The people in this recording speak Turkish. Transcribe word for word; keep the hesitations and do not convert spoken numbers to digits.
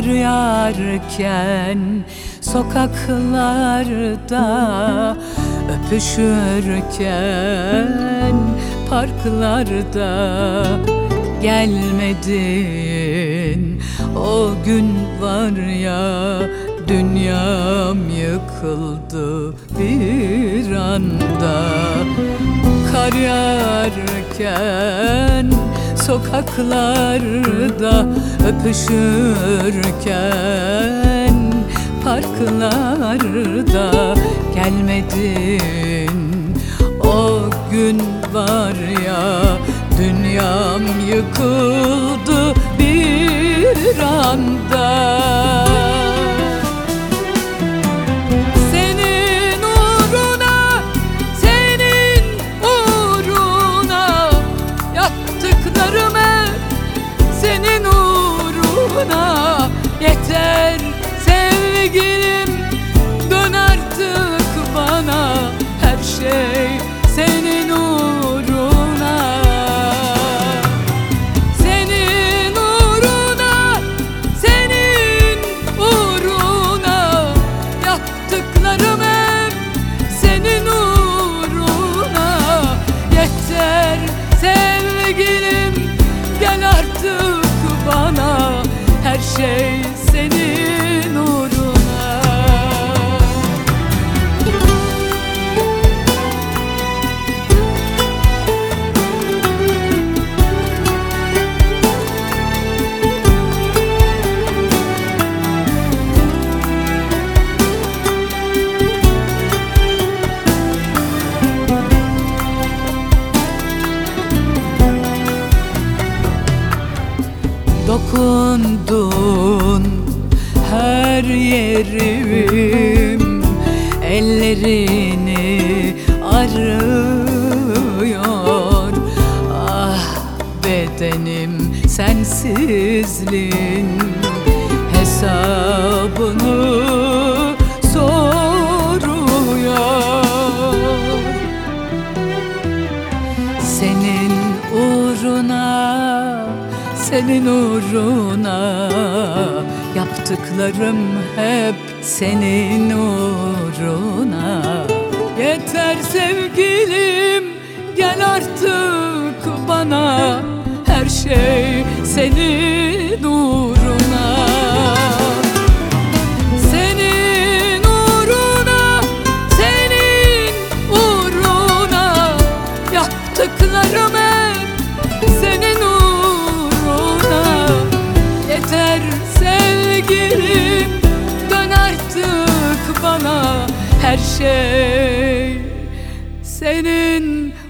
Kar yağarken sokaklarda, öpüşürken parklarda, gelmedin o gün var ya, dünyam yıkıldı bir anda. Kar yağarken sokaklarda, öpüşürken parklarda, gelmedin o gün var ya, dünyam yıkıldı bir anda. Yeter sevgilim, dön artık bana, her şey senin uğruna. Senin uğruna, senin uğruna, yaptıklarım hep senin uğruna. Yeter sevgilim, gel artık bana, her şey senin uğruna. Dokundun her yerim, ellerini arıyor. Ah bedenim sensizliğin hesabını soruyor. Senin uğruna, senin uğruna, yaptıklarım hep senin uğruna. Yeter sevgilim, gel artık bana, her şey senin uğruna. Senin uğruna, senin uğruna, yaptıklarım hep senin uğruna. Yeter sevgilim, dön artık bana, her şey senin